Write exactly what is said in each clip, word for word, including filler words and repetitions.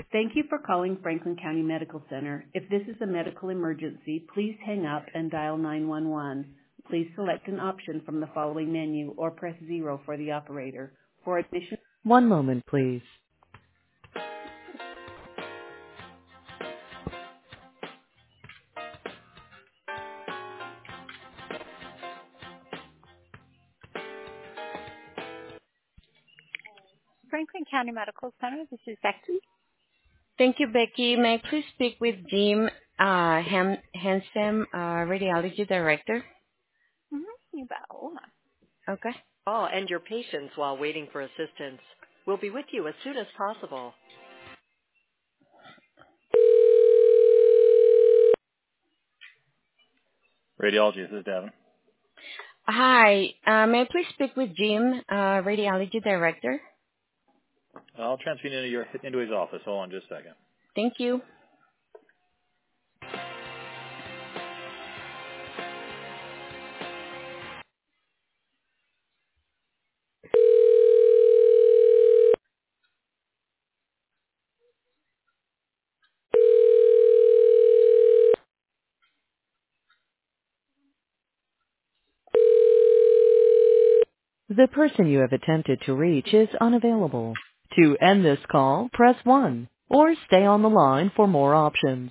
Thank you for calling Franklin County Medical Center. If this is a medical emergency, please hang up and dial nine one one. Please select an option from the following menu or press zero for the operator. For admission. One moment, please. Franklin County Medical Center, this is Becky. Thank you, Becky. May I please speak with Jim uh, Han- Hansen, uh, Radiology Director? Mm-hmm. You bet. Hold on. Okay. Oh, and your patience while waiting for assistance. We'll be with you as soon as possible. Radiology, this is Devin. Hi. Uh, may I please speak with Jim, uh, Radiology Director? I'll transfer you into, your, into his office. Hold on just a second. Thank you. The person you have attempted to reach is unavailable. To end this call, press one or stay on the line for more options.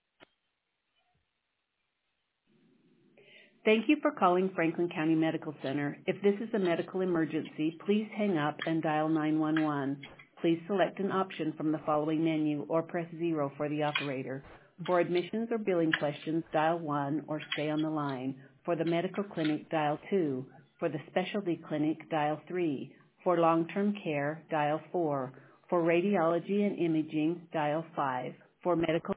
Thank you for calling Franklin County Medical Center. If this is a medical emergency, please hang up and dial nine one one. Please select an option from the following menu or press zero for the operator. For admissions or billing questions, dial one or stay on the line. For the medical clinic, dial two. For the specialty clinic, dial three. For long-term care, dial four. For radiology and imaging, dial five. For medical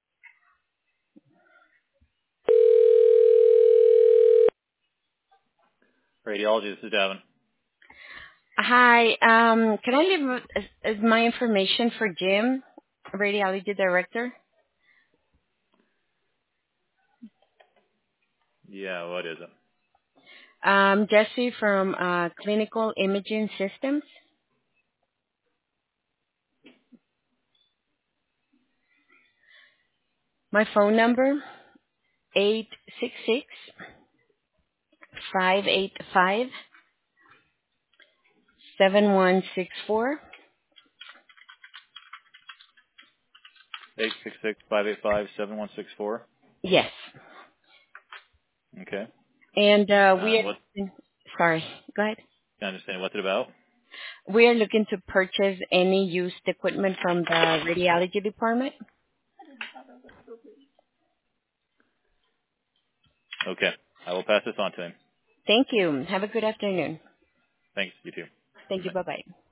Radiology, this is Devin. Hi. Um, can I leave uh, uh, my information for Jim, Radiology Director? Yeah, what is it? Um, Jesse from uh, Clinical Imaging Systems. My phone number, eight six six, five eight five, seven one six four. eight six six, five eight five, seven one six four. Yes. Okay. And uh, we Uh, what, are, sorry, go ahead. can I understand what's it about? We are looking to purchase any used equipment from the radiology department. Okay. I will pass this on to him. Thank you. Have a good afternoon. Thanks. You too. Thank you. Bye. Bye-bye.